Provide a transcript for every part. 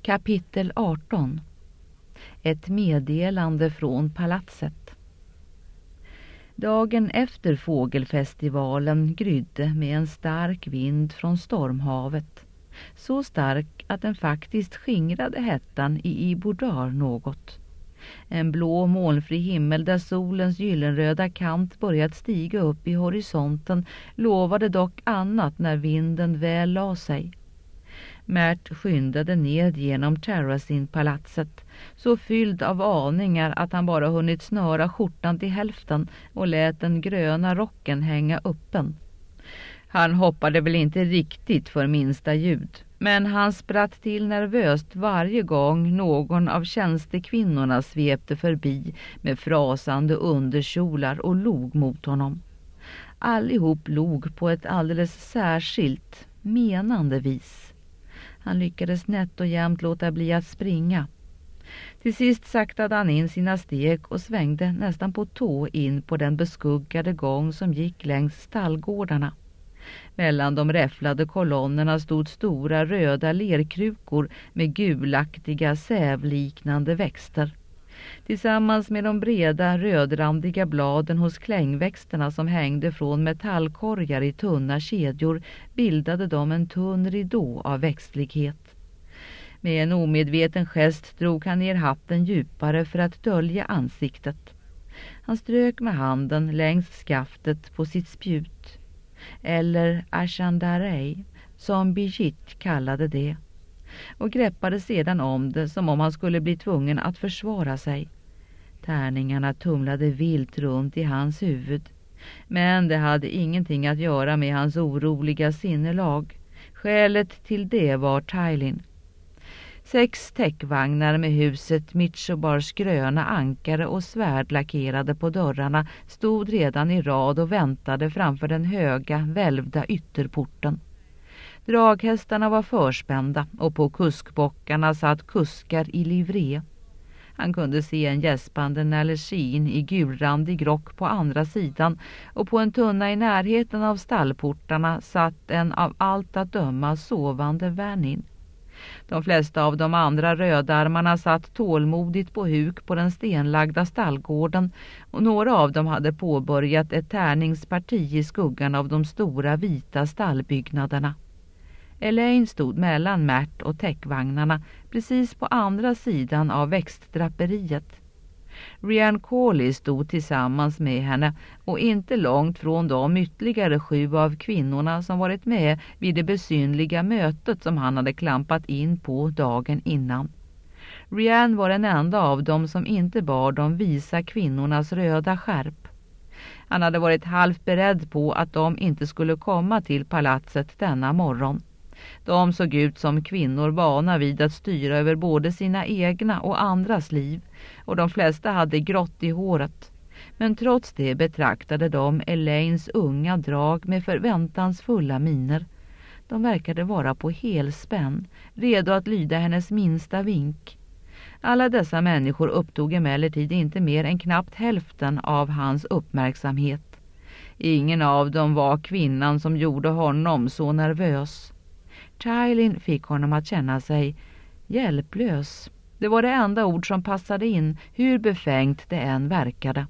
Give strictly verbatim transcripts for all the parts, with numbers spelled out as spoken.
Kapitel arton. Ett meddelande från palatset. Dagen efter fågelfestivalen grydde med en stark vind från stormhavet. Så stark att den faktiskt skingrade hettan i Ibordar något. En blå molnfri himmel där solens gyllenröda kant börjat stiga upp i horisonten lovade dock annat när vinden väl la sig. Mert skyndade ned genom Terracin-palatset, så fylld av aningar att han bara hunnit snöra skjortan till hälften och lät den gröna rocken hänga öppen. Han hoppade väl inte riktigt för minsta ljud, men han spratt till nervöst varje gång någon av tjänstekvinnorna svepte förbi med frasande underkjolar och log mot honom. Allihop log på ett alldeles särskilt, menande vis. Han lyckades nätt och jämnt låta bli att springa. Till sist saktade han in sina steg och svängde nästan på tå in på den beskuggade gång som gick längs stallgårdarna. Mellan de räfflade kolonnerna stod stora röda lerkrukor med gulaktiga sävliknande växter. Tillsammans med de breda rödrandiga bladen hos klängväxterna som hängde från metallkorgar i tunna kedjor bildade de en tunn ridå av växtlighet. Med en omedveten gest drog han ner hatten djupare för att dölja ansiktet. Han strök med handen längs skaftet på sitt spjut. Eller Ashandarei, som Bijit kallade det. Och greppade sedan om det som om han skulle bli tvungen att försvara sig. Tärningarna tumlade vilt runt i hans huvud. Men det hade ingenting att göra med hans oroliga sinnelag. Skälet till det var Tailin. Sex täckvagnar med huset Mitsobars gröna ankare och svärd lackerade på dörrarna stod redan i rad och väntade framför den höga, välvda ytterporten. Draghästarna var förspända och på kuskbockarna satt kuskar i livré. Han kunde se en gäspande Naleshin i gulrandig rock på andra sidan och på en tunna i närheten av stallportarna satt en av allt att döma sovande värnin. De flesta av de andra rödarmarna satt tålmodigt på huk på den stenlagda stallgården och några av dem hade påbörjat ett tärningsparti i skuggan av de stora vita stallbyggnaderna. Elaine stod mellan Mert och täckvagnarna precis på andra sidan av växtdraperiet. Rian Cawley stod tillsammans med henne och inte långt från de ytterligare sju av kvinnorna som varit med vid det besynliga mötet som han hade klampat in på dagen innan. Rian var den enda av dem som inte bar de visa kvinnornas röda skärp. Han hade varit halvt beredd på att de inte skulle komma till palatset denna morgon. De såg ut som kvinnor vana vid att styra över både sina egna och andras liv, och de flesta hade grått i håret. Men trots det betraktade de Elaines unga drag med förväntansfulla miner. De verkade vara på helspänn, redo att lyda hennes minsta vink. Alla dessa människor upptog emellertid inte mer än knappt hälften av hans uppmärksamhet. Ingen av dem var kvinnan som gjorde honom så nervös. Tailin fick honom att känna sig hjälplös. Det var det enda ord som passade in, hur befängt det än verkade.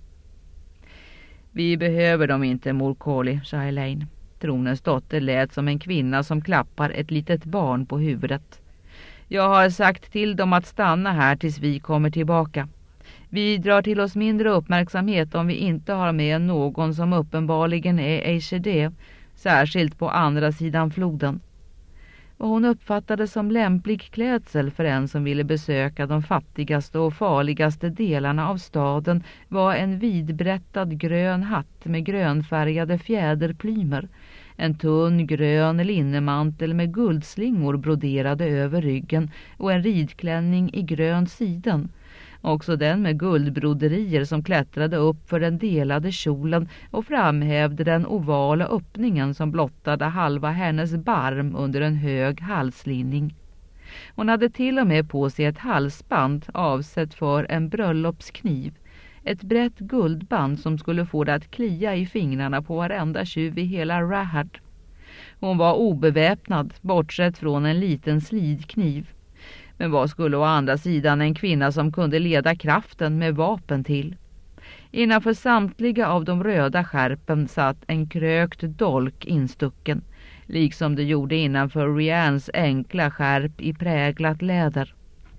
Vi behöver dem inte, mor Cawley, sa Elaine. Tronens dotter lät som en kvinna som klappar ett litet barn på huvudet. Jag har sagt till dem att stanna här tills vi kommer tillbaka. Vi drar till oss mindre uppmärksamhet om vi inte har med någon som uppenbarligen är Eishede, särskilt på andra sidan floden. Och hon uppfattade som lämplig klädsel för en som ville besöka de fattigaste och farligaste delarna av staden var en vidbrättad grön hatt med grönfärgade fjäderplymer, en tunn grön linnemantel med guldslingor broderade över ryggen och en ridklänning i grön siden. Också den med guldbroderier som klättrade upp för den delade kjolen och framhävde den ovala öppningen som blottade halva hennes barm under en hög halslinning. Hon hade till och med på sig ett halsband avsett för en bröllopskniv. Ett brett guldband som skulle få det att klia i fingrarna på varenda tjuv i hela Rahad. Hon var obeväpnad, bortsett från en liten slidkniv. Men vad skulle å andra sidan en kvinna som kunde leda kraften med vapen till? Innanför samtliga av de röda skärpen satt en krökt dolk instucken, liksom det gjorde innanför Rians enkla skärp i präglat läder.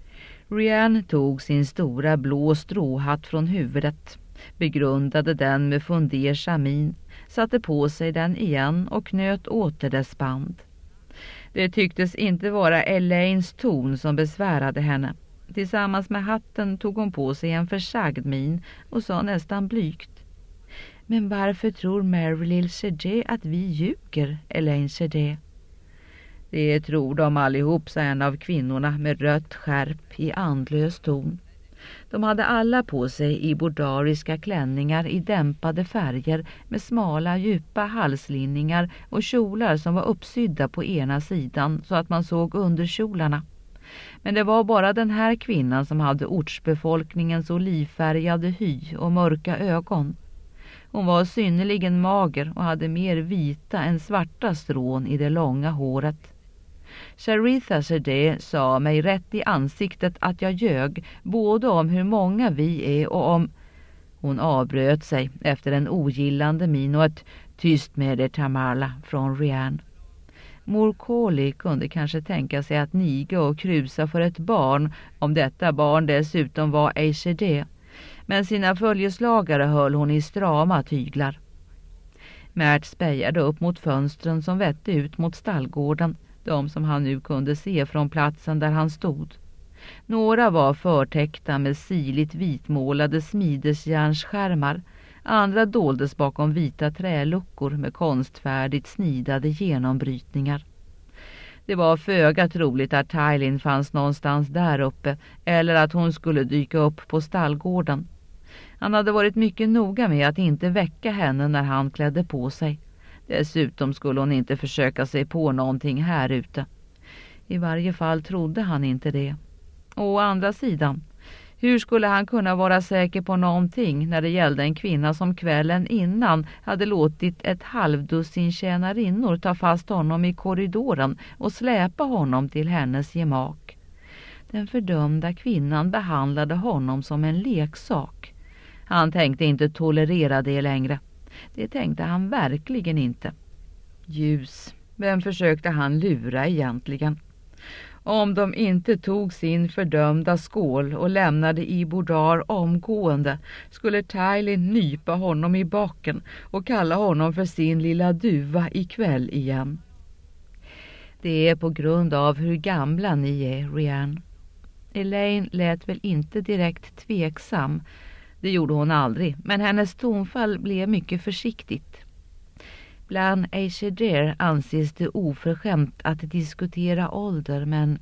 Rian tog sin stora blå stråhatt från huvudet, begrundade den med fundersam min, satte på sig den igen och knöt åter dess band. Det tycktes inte vara Elaines ton som besvärade henne. Tillsammans med hatten tog hon på sig en försagd min och sa nästan blygt: Men varför tror Marilyn Chedé att vi ljuger, Elaine Chedé? Det tror de allihop, sa en av kvinnorna med rött skärp i andlös ton. De hade alla på sig i bordariska klänningar i dämpade färger med smala djupa halslinningar och kjolar som var uppsydda på ena sidan så att man såg underkjolarna. Men det var bara den här kvinnan som hade ortsbefolkningens olivfärgade hy och mörka ögon. Hon var synnerligen mager och hade mer vita än svarta strån i det långa håret. Charitha Chedé sa mig rätt i ansiktet att jag ljög, både om hur många vi är och om... Hon avbröt sig efter en ogillande min och ett tyst med er Tamarla från Rian. Mor Coley kunde kanske tänka sig att niga och krusa för ett barn, om detta barn dessutom var ej Chedé. Men sina följeslagare höll hon i strama tyglar. Mert spejade upp mot fönstren som vette ut mot stallgården, de som han nu kunde se från platsen där han stod. Några var förtäckta med siligt vitmålade smidesjärnsskärmar, andra doldes bakom vita träluckor med konstfärdigt snidade genombrytningar. Det var föga troligt att Tylin fanns någonstans där uppe eller att hon skulle dyka upp på stallgården. Han hade varit mycket noga med att inte väcka henne när han klädde på sig. Dessutom skulle hon inte försöka sig på någonting här ute. I varje fall trodde han inte det. Å andra sidan, hur skulle han kunna vara säker på någonting när det gällde en kvinna som kvällen innan hade låtit ett halvdussin tjänarinnor ta fast honom i korridoren och släpa honom till hennes gemak? Den fördömda kvinnan behandlade honom som en leksak. Han tänkte inte tolerera det längre. Det tänkte han verkligen inte. Ljus. Vem försökte han lura egentligen? Om de inte tog sin fördömda skål och lämnade i Bordar omgående skulle Tylin nypa honom i baken och kalla honom för sin lilla duva ikväll igen. Det är på grund av hur gamla ni är, Rian. Elaine lät väl inte direkt tveksam. Det gjorde hon aldrig, men hennes tonfall blev mycket försiktigt. Bland Aishedar anses det oförskämt att diskutera ålder, men...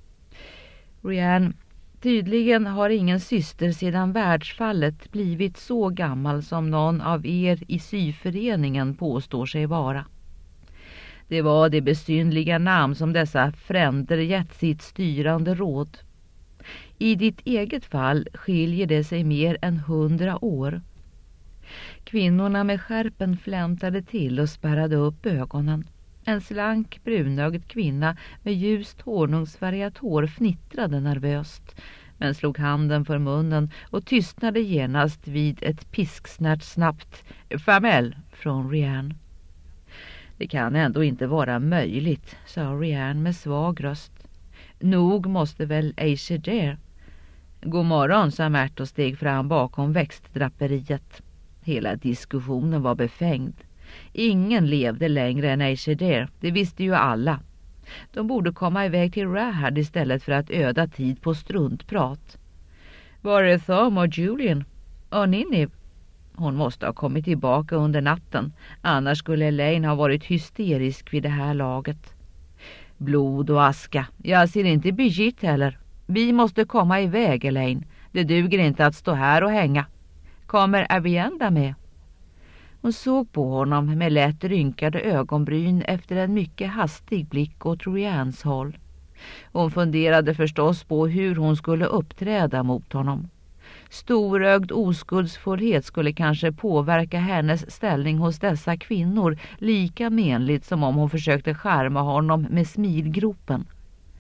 Rian, tydligen har ingen syster sedan världsfallet blivit så gammal som någon av er i syföreningen påstår sig vara. Det var det besynliga namn som dessa fränder gett sitt styrande råd. I ditt eget fall skiljer det sig mer än hundra år. Kvinnorna med skärpen flämtade till och spärrade upp ögonen. En slank brunögd kvinna med ljust honungsfärgat hår fnittrade nervöst, men slog handen för munnen och tystnade genast vid ett pisksnärt snabbt "Famel" från Rian. Det kan ändå inte vara möjligt, sa Rian med svag röst. Nog måste väl Aishedar. God morgon, sa Mert och steg fram bakom växtdraperiet. Hela diskussionen var befängd. Ingen levde längre än Aishedar, det visste ju alla. De borde komma iväg till Rahad istället för att öda tid på struntprat. Var är Thom och Julian? Och Ninni? Hon måste ha kommit tillbaka under natten, annars skulle Elaine ha varit hysterisk vid det här laget. Blod och aska, jag ser inte Brigitte heller. Vi måste komma iväg, Elaine. Det duger inte att stå här och hänga. Kommer Avienda med? Hon såg på honom med lätt rynkade ögonbryn efter en mycket hastig blick åt Rians håll. Hon funderade förstås på hur hon skulle uppträda mot honom. Storögd oskuldsfullhet skulle kanske påverka hennes ställning hos dessa kvinnor lika menligt som om hon försökte charma honom med smilgropen.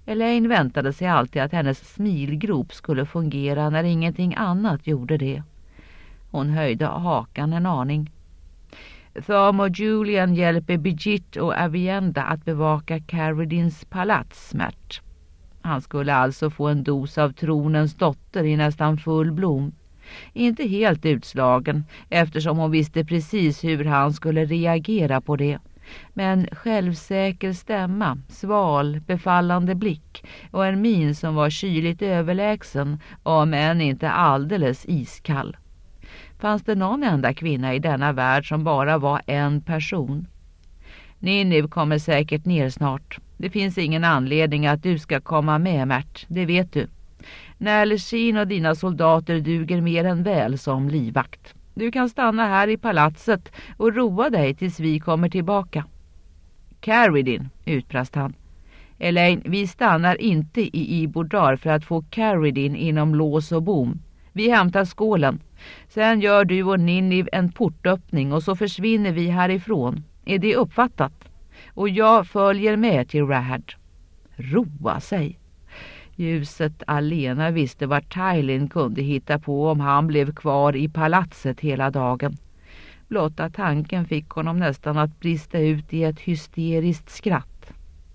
Elaine väntade sig alltid att hennes smilgrop skulle fungera när ingenting annat gjorde det. Hon höjde hakan en aning. Thom och Julian hjälper Brigitte och Avienda att bevaka Carradines palats, Märt. Han skulle alltså få en dos av tronens dotter i nästan full blom. Inte helt utslagen, eftersom hon visste precis hur han skulle reagera på det. Men självsäker stämma, sval, befallande blick och en min som var kyligt överlägsen, om än inte alldeles iskall. Fanns det någon enda kvinna i denna värld som bara var en person? Ninniv kommer säkert ner snart. Det finns ingen anledning att du ska komma med, Märt, det vet du. Närlesin och dina soldater duger mer än väl som livvakt. Du kan stanna här i palatset och roa dig tills vi kommer tillbaka. Carradine, utbrast han. Elaine, vi stannar inte i Ibordar för att få Carradine inom lås och bom. Vi hämtar skålen. Sen gör du och Ninniv en portöppning och så försvinner vi härifrån. Är det uppfattat? Och jag följer med till Rahad. Roa sig. Ljuset alena visste vad Tywin kunde hitta på om han blev kvar i palatset hela dagen. Blotta tanken fick honom nästan att brista ut i ett hysteriskt skratt.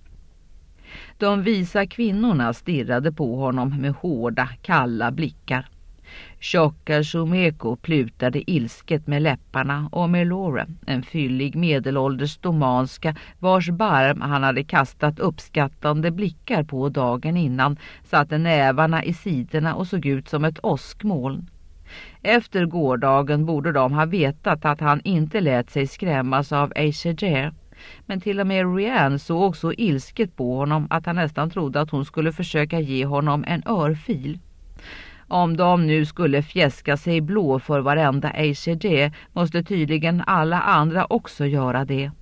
De visa kvinnorna stirrade på honom med hårda, kalla blickar. Tjocka Shumeko plutade ilsket med läpparna och Melora, en fyllig medelålders domanska vars barm han hade kastat uppskattande blickar på dagen innan, satte nävarna i sidorna och såg ut som ett åskmoln. Efter gårdagen borde de ha vetat att han inte lät sig skrämmas av Ayshajar, men till och med Rianne såg så ilsket på honom att han nästan trodde att hon skulle försöka ge honom en örfil. Om de nu skulle fjäska sig blå för varenda Ayshajar måste tydligen alla andra också göra det.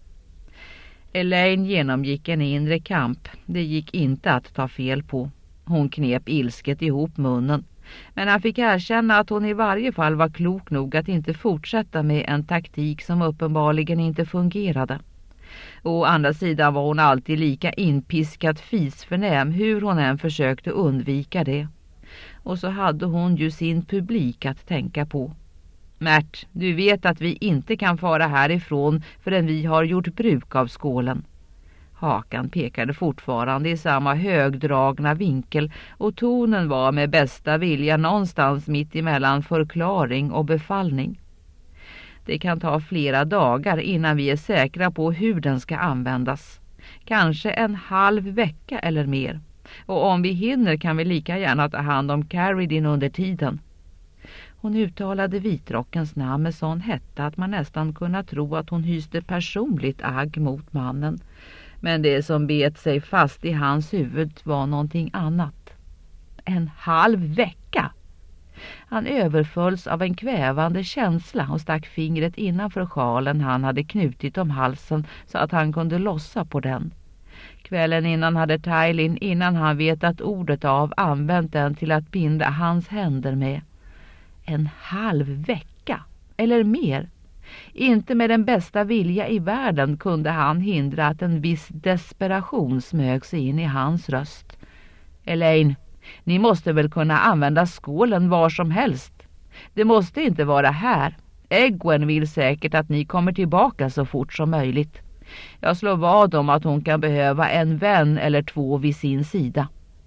Elaine genomgick en inre kamp. Det gick inte att ta fel på. Hon knep ilsket ihop munnen. Men han fick erkänna att hon i varje fall var klok nog att inte fortsätta med en taktik som uppenbarligen inte fungerade. Å andra sidan var hon alltid lika inpiskat fisförnäm hur hon än försökte undvika det. Och så hade hon ju sin publik att tänka på. Märt, du vet att vi inte kan fara härifrån förrän vi har gjort bruk av skålen. Hakan pekade fortfarande i samma högdragna vinkel och tonen var med bästa vilja någonstans mitt emellan förklaring och befallning. Det kan ta flera dagar innan vi är säkra på hur den ska användas. Kanske en halv vecka eller mer. Och om vi hinner kan vi lika gärna ta hand om Carradine under tiden. Hon uttalade vitrockens namn med sån hetta att man nästan kunde tro att hon hyste personligt agg mot mannen. Men det som bet sig fast i hans huvud var någonting annat. En halv vecka! Han överfölls av en kvävande känsla och stack fingret innanför sjalen han hade knutit om halsen så att han kunde lossa på den. Kvällen innan hade Tywin, innan han vetat ordet av, använt den till att binda hans händer med. En halv vecka, eller mer. Inte med den bästa vilja i världen kunde han hindra att en viss desperation smög sig in i hans röst. Elaine, ni måste väl kunna använda skålen var som helst. Det måste inte vara här. Egwene vill säkert att ni kommer tillbaka så fort som möjligt. Jag slår vad om att hon kan behöva en vän eller två vid sin sida.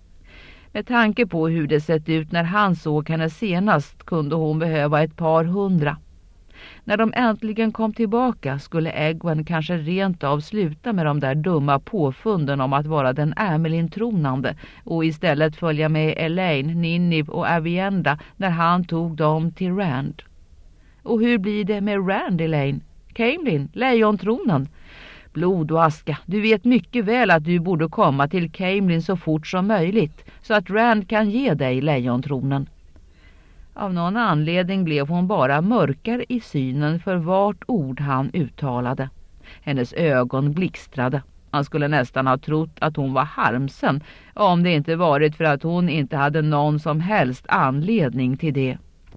Med tanke på hur det sett ut när han såg henne senast kunde hon behöva ett par hundra. När de äntligen kom tillbaka skulle Egwene kanske rent av sluta med de där dumma påfunden om att vara den Amelin-tronande och istället följa med Elaine, Ninniv och Avienda när han tog dem till Rand. Och hur blir det med Rand, Elaine? Caemlyn, lejontronen? Blod och aska, du vet mycket väl att du borde komma till Caemlyn så fort som möjligt så att Rand kan ge dig lejontronen. Av någon anledning blev hon bara mörkare i synen för vart ord han uttalade. Hennes ögon blixtrade. Man skulle nästan ha trott att hon var harmsen om det inte varit för att hon inte hade någon som helst anledning till det.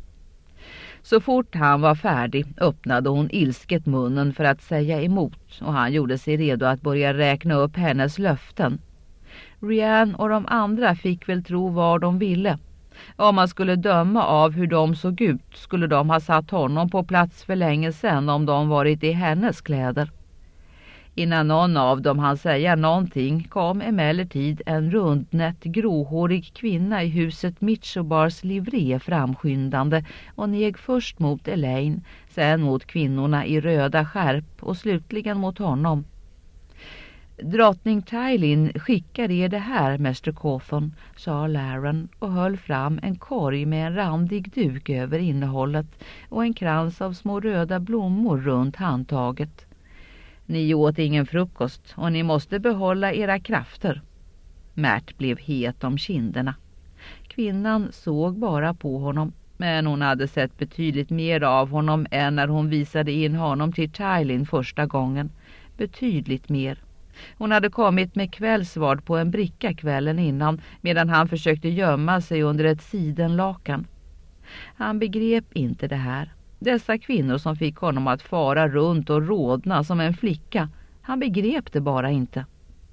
Så fort han var färdig öppnade hon ilsket munnen för att säga emot och han gjorde sig redo att börja räkna upp hennes löften. Rianne och de andra fick väl tro vad de ville. Om man skulle döma av hur de såg ut skulle de ha satt honom på plats för länge sedan om de varit i hennes kläder. Innan någon av dem hann säga någonting kom emellertid en rundnätt gråhårig kvinna i huset Mitchobars livré framskyndande och neg först mot Elaine, sen mot kvinnorna i röda skärp och slutligen mot honom. Drottning Tywin skickar er det här, mäster Cawthon, sa Laren och höll fram en korg med en randig duk över innehållet och en krans av små röda blommor runt handtaget. Ni åt ingen frukost och ni måste behålla era krafter. Märt blev het om kinderna. Kvinnan såg bara på honom, men hon hade sett betydligt mer av honom än när hon visade in honom till Tywin första gången. Betydligt mer. Hon hade kommit med kvällsvard på en bricka kvällen innan medan han försökte gömma sig under ett sidenlakan. Han begrep inte det här. Dessa kvinnor som fick honom att fara runt och rådna som en flicka. Han begrep det bara inte.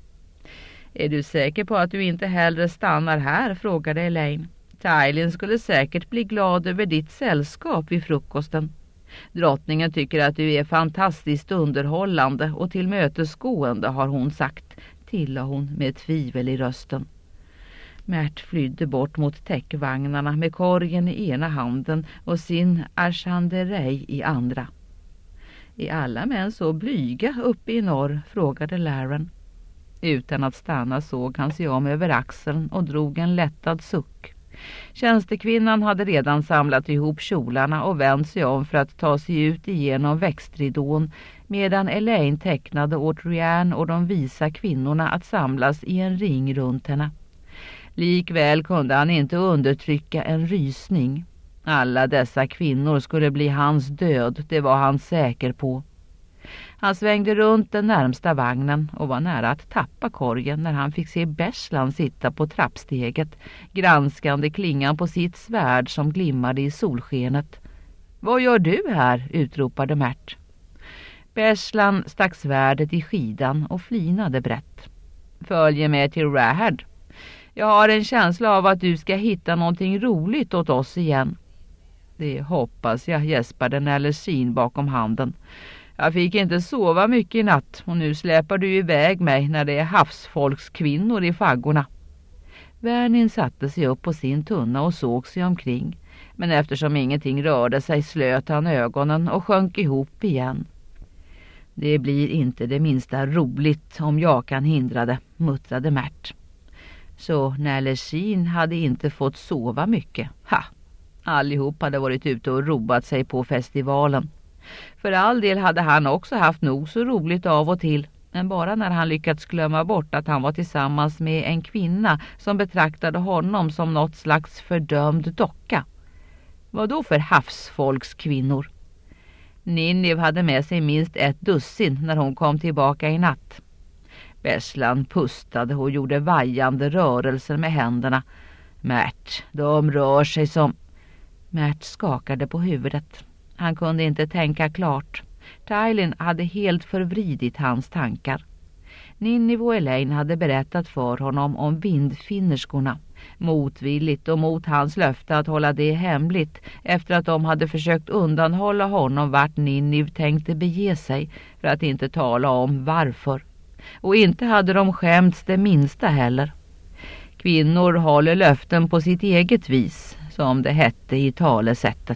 Är du säker på att du inte hellre stannar här? Frågade Elaine. Tywin skulle säkert bli glad över ditt sällskap vid frukosten. Drottningen tycker att du är fantastiskt underhållande och tillmötesgående, har hon sagt, tillade hon med tvivel i rösten. Märt flydde bort mot täckvagnarna med korgen i ena handen och sin archanderej i andra. Är alla män så blyga uppe i norr? Frågade Laren. Utan att stanna såg han sig om över axeln och drog en lättad suck. Tjänstekvinnan hade redan samlat ihop kjolarna och vänt sig om för att ta sig ut igenom växtridån medan Elaine tecknade åt Rianne och de visa kvinnorna att samlas i en ring runt henne. Likväl kunde han inte undertrycka en rysning. Alla dessa kvinnor skulle bli hans död, det var han säker på. Han svängde runt den närmsta vagnen och var nära att tappa korgen när han fick se Beslan sitta på trappsteget, granskande klingan på sitt svärd som glimmade i solskenet. Vad gör du här? Utropade Märt. Beslan stack svärdet i skidan och flinade brett. Följ med till Rahad. Jag har en känsla av att du ska hitta någonting roligt åt oss igen. Det hoppas jag, gäspade Nällersin bakom handen. Jag fick inte sova mycket i natt och nu släpar du iväg mig när det är havsfolkskvinnor i faggorna. Vernin satte sig upp på sin tunna och såg sig omkring. Men eftersom ingenting rörde sig slöt han ögonen och sjönk ihop igen. Det blir inte det minsta roligt om jag kan hindra det, muttrade Märt. Så Nällersin hade inte fått sova mycket. Ha! Allihop hade varit ute och robat sig på festivalen. För all del hade han också haft nog så roligt av och till, men bara när han lyckats glömma bort att han var tillsammans med en kvinna som betraktade honom som något slags fördömd docka. Vad då för havsfolkskvinnor? Ninniv hade med sig minst ett dussin när hon kom tillbaka i natt. Beslan pustade och gjorde vajande rörelser med händerna. Märt, de rör sig som... Märt skakade på huvudet. Han kunde inte tänka klart. Tywin hade helt förvridit hans tankar. Ninniv och Elaine hade berättat för honom om vindfinnerskorna. Motvilligt och mot hans löfte att hålla det hemligt efter att de hade försökt undanhålla honom vart Ninniv tänkte bege sig för att inte tala om varför. Och inte hade de skämts det minsta heller. Kvinnor håller löften på sitt eget vis, som det hette i talesättet.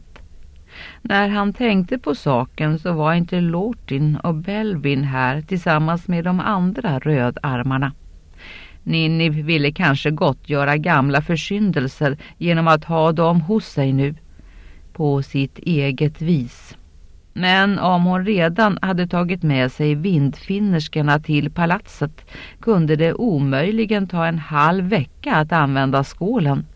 När han tänkte på saken så var inte Lortin och Belvin här tillsammans med de andra rödarmarna. Ninniv ville kanske gottgöra gamla försyndelser genom att ha dem hos sig nu, på sitt eget vis. Men om hon redan hade tagit med sig vindfinnerskorna till palatset kunde det omöjligen ta en halv vecka att använda skålen.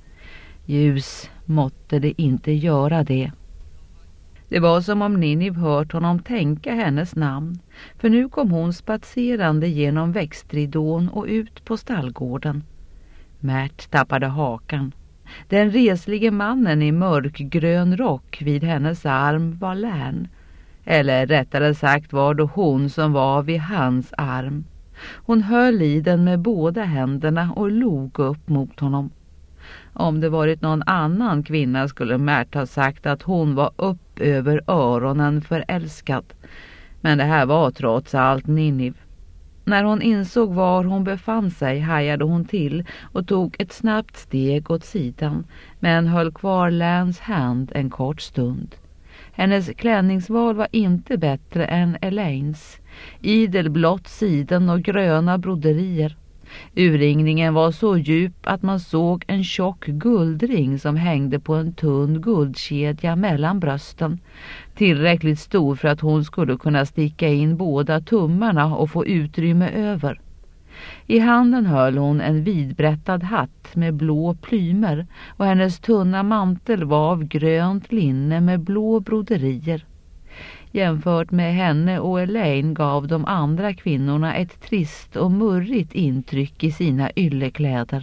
Ljus måtte det inte göra det. Det var som om Ninniv hört honom tänka hennes namn, för nu kom hon spatserande genom växtridån och ut på stallgården. Märt tappade hakan. Den reslige mannen i mörkgrön rock vid hennes arm var Lärn. Eller rättare sagt var det hon som var vid hans arm. Hon höll i den med båda händerna och log upp mot honom. Om det varit någon annan kvinna skulle Märt ha sagt att hon var upp över öronen förälskad. Men det här var trots allt Ninniv. När hon insåg var hon befann sig hajade hon till och tog ett snabbt steg åt sidan, men höll kvar Lans hand en kort stund. Hennes klänningsval var inte bättre än Elaines. Idel blått siden och gröna broderier. Urringningen var så djup att man såg en tjock guldring som hängde på en tunn guldkedja mellan brösten. Tillräckligt stor för att hon skulle kunna sticka in båda tummarna och få utrymme över. I handen höll hon en vidbrättad hatt med blå plymer och hennes tunna mantel var av grönt linne med blå broderier. Jämfört med henne och Elaine gav de andra kvinnorna ett trist och murrigt intryck i sina yllekläder.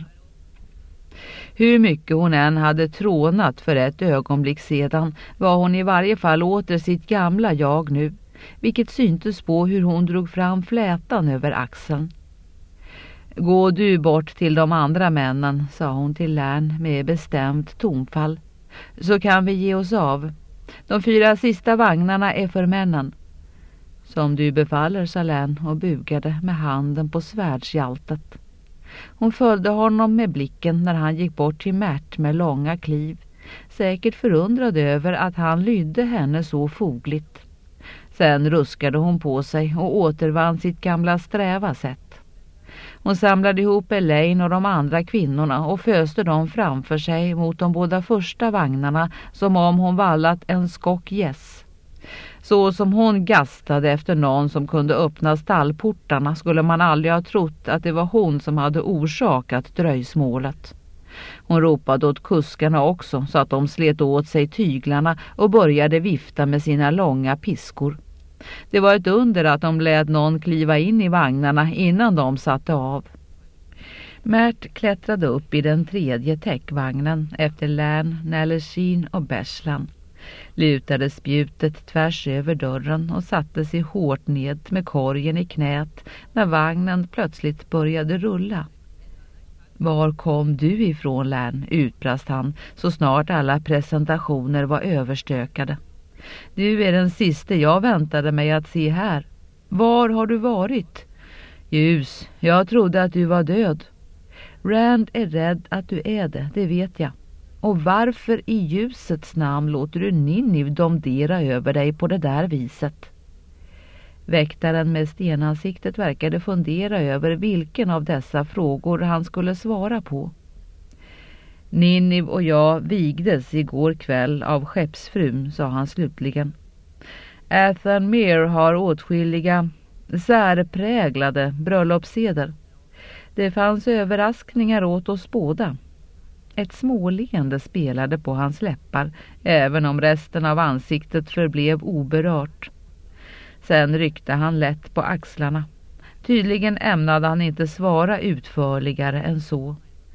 Hur mycket hon än hade trånat för ett ögonblick sedan var hon i varje fall åter sitt gamla jag nu, vilket syntes på hur hon drog fram flätan över axeln. Gå du bort till de andra männen, sa hon till Lan med bestämt tonfall, så kan vi ge oss av. De fyra sista vagnarna är för männen. Som du befaller, sa Lan och bugade med handen på svärdshjältet. Hon följde honom med blicken när han gick bort till Märt med långa kliv, säkert förundrad över att han lydde henne så fogligt. Sen ruskade hon på sig och återvann sitt gamla sträva sätt. Hon samlade ihop Elaine och de andra kvinnorna och föste dem framför sig mot de båda första vagnarna som om hon vallat en skock gäss. Så som hon gastade efter någon som kunde öppna stallportarna skulle man aldrig ha trott att det var hon som hade orsakat dröjsmålet. Hon ropade åt kuskarna också så att de slet åt sig tyglarna och började vifta med sina långa piskor. Det var ett under att de lät någon kliva in i vagnarna innan de satte av. Märt klättrade upp i den tredje täckvagnen efter Lan, Näleshin och Beslan. Lutade spjutet tvärs över dörren och satte sig hårt ned med korgen i knät när vagnen plötsligt började rulla. Var kom du ifrån, Lan? Utbrast han så snart alla presentationer var överstökade. Du är den sista jag väntade mig att se här. Var har du varit? Ljus, jag trodde att du var död. Rand är rädd att du är det, det vet jag. Och varför i ljusets namn låter du Ninniv domdera över dig på det där viset? Väktaren med stenansiktet verkade fundera över vilken av dessa frågor han skulle svara på. Ninniv och jag vigdes igår kväll av skeppsfrun, sa han slutligen. Athenmere har åtskilliga särpräglade bröllopsseder. Det fanns överraskningar åt oss båda. Ett småleende spelade på hans läppar, även om resten av ansiktet förblev oberört. Sen ryckte han lätt på axlarna. Tydligen ämnade han inte svara utförligare än så.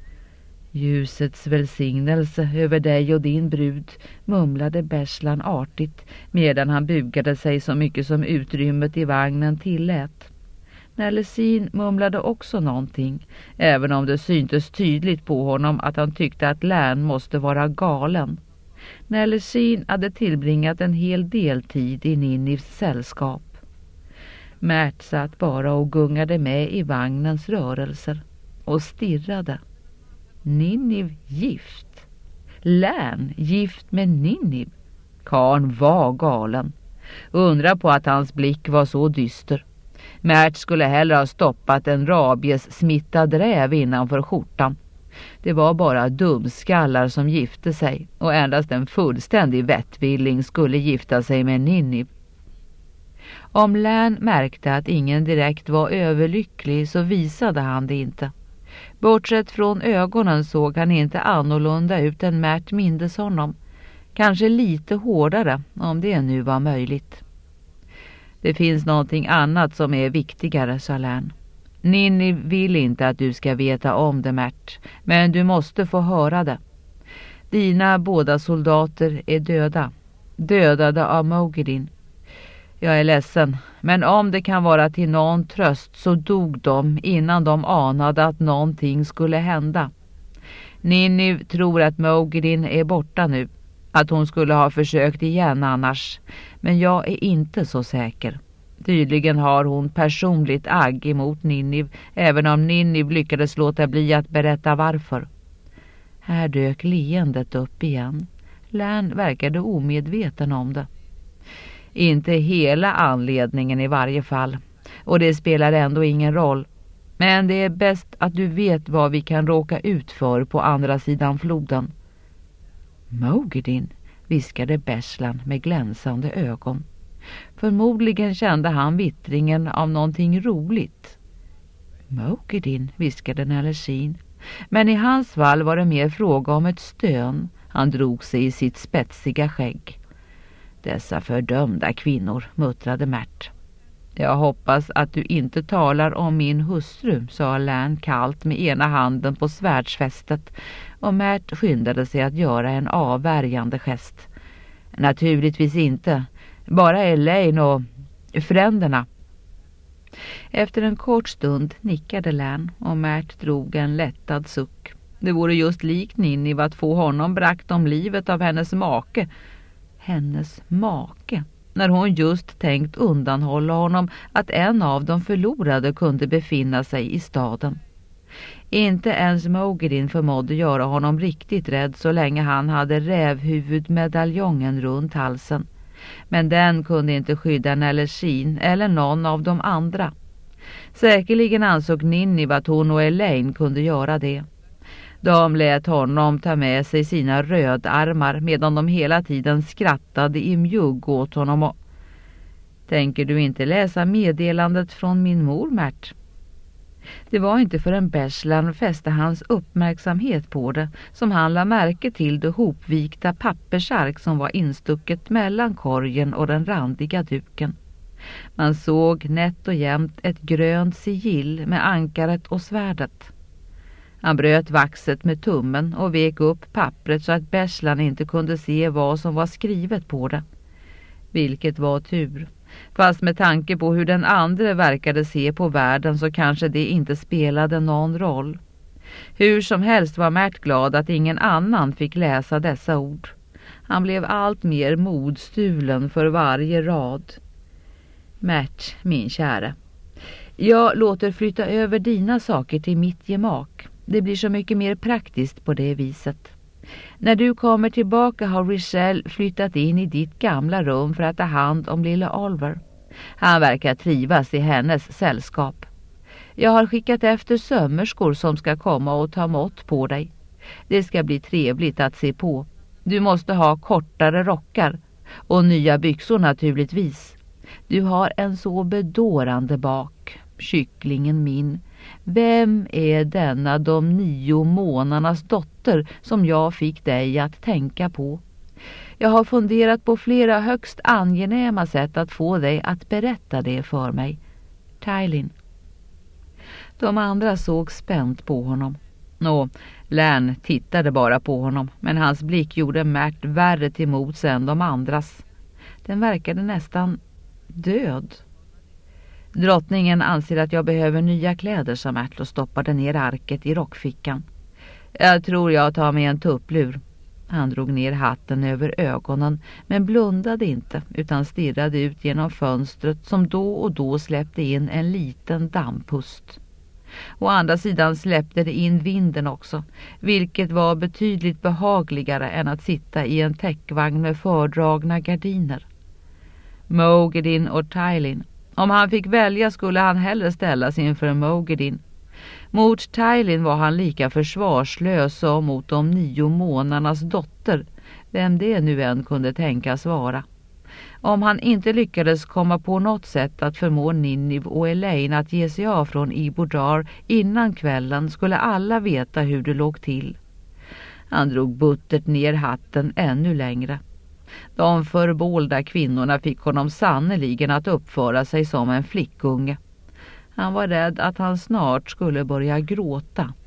Ljusets välsignelse över dig och din brud, mumlade Beslan artigt, medan han bugade sig så mycket som utrymmet i vagnen tillät. Näleshin mumlade också någonting, även om det syntes tydligt på honom att han tyckte att Lan måste vara galen. Näleshin hade tillbringat en hel del tid i Ninnivs sällskap. Märt satt bara och gungade med i vagnens rörelser och stirrade. Ninniv gift? Lan gift med Ninniv? Karn var galen. Undra på att hans blick var så dyster. Märt skulle hellre ha stoppat en rabies smittad räv innanför skjortan. Det var bara dumskallar som gifte sig, och endast en fullständig vettvilling skulle gifta sig med Ninniv. Om Lan märkte att ingen direkt var överlycklig så visade han det inte. Bortsett från ögonen såg han inte annorlunda ut än Märt mindes honom. Kanske lite hårdare, om det nu var möjligt. Det finns någonting annat som är viktigare, sa Lan. Ninniv vill inte att du ska veta om det, Märt, men du måste få höra det. Dina båda soldater är döda. Dödade av Moghedin. Jag är ledsen, men om det kan vara till någon tröst så dog de innan de anade att någonting skulle hända. Ninniv tror att Moghedien är borta nu, att hon skulle ha försökt igen annars, men jag är inte så säker. Tydligen har hon personligt agg emot Ninniv, även om Ninniv lyckades låta bli att berätta varför. Här dök leendet upp igen. Lärn verkade omedveten om det. Inte hela anledningen i varje fall, och det spelar ändå ingen roll. Men det är bäst att du vet vad vi kan råka ut för på andra sidan floden. Moghedien, viskade Beslan med glänsande ögon. Förmodligen kände han vittringen av någonting roligt. Moghedien, viskade Naleshin. Men i hans fall var det mer fråga om ett stön. Han drog sig i sitt spetsiga skägg. Dessa fördömda kvinnor, muttrade Mert. Jag hoppas att du inte talar om min hustru, sa Lärn kallt med ena handen på svärdsfästet, och Mert skyndade sig att göra en avvärjande gest. Naturligtvis inte, bara Elaine och fränderna. Efter en kort stund nickade Lärn och Mert drog en lättad suck. Det vore just likt Ninniv att få honom brakt om livet av hennes make. Hennes make? När hon just tänkt undanhålla honom att en av de förlorade kunde befinna sig i staden. Inte ens Moghedien förmådde göra honom riktigt rädd så länge han hade rävhuvudmedaljongen runt halsen. Men den kunde inte skydda Naleshin eller någon av de andra. Säkerligen ansåg Ninniv att hon och Elaine kunde göra det. De lät honom ta med sig sina rödarmar medan de hela tiden skrattade i mjugg åt honom. Och... Tänker du inte läsa meddelandet från min mor, Mert? Det var inte förrän Beslan fäste hans uppmärksamhet på det som han la märke till det hopvikta pappersark som var instucket mellan korgen och den randiga duken. Man såg nätt och jämnt ett grönt sigill med ankaret och svärdet. Han bröt vaxet med tummen och vek upp pappret så att Beslan inte kunde se vad som var skrivet på det. Vilket var tur. Fast med tanke på hur den andra verkade se på världen så kanske det inte spelade någon roll. Hur som helst var Mert glad att ingen annan fick läsa dessa ord. Han blev allt mer modstulen för varje rad. Mert, min käre. Jag låter flytta över dina saker till mitt gemak. Det blir så mycket mer praktiskt på det viset. När du kommer tillbaka har Richelle flyttat in i ditt gamla rum för att ta hand om lilla Oliver. Han verkar trivas i hennes sällskap. Jag har skickat efter sömmerskor som ska komma och ta mått på dig. Det ska bli trevligt att se på. Du måste ha kortare rockar och nya byxor naturligtvis. Du har en så bedårande bak, kycklingen min. Vem är denna de nio månadernas dotter som jag fick dig att tänka på? Jag har funderat på flera högst angenäma sätt att få dig att berätta det för mig. Tywin. De andra såg spänt på honom. Nå, Lärn tittade bara på honom, men hans blick gjorde Mert värre till mots än de andras. Den verkade nästan död. Drottningen anser att jag behöver nya kläder, sa Mert och stoppade ner arket i rockfickan. Jag tror jag tar med en tupplur. Han drog ner hatten över ögonen men blundade inte utan stirrade ut genom fönstret som då och då släppte in en liten dammpust. Å andra sidan släppte det in vinden också, vilket var betydligt behagligare än att sitta i en täckvagn med fördragna gardiner. Moghedien och Tywin. Om han fick välja skulle han hellre ställas inför Moghedien. Mot Tywin var han lika försvarslös som mot de nio månadernas dotter, vem det nu än kunde tänkas vara. Om han inte lyckades komma på något sätt att förmå Ninniv och Elaine att ge sig av från Ibodar innan kvällen skulle alla veta hur det låg till. Han drog buttert ner hatten ännu längre. De förbålda kvinnorna fick honom sannoliken att uppföra sig som en flickunge. Han var rädd att han snart skulle börja gråta.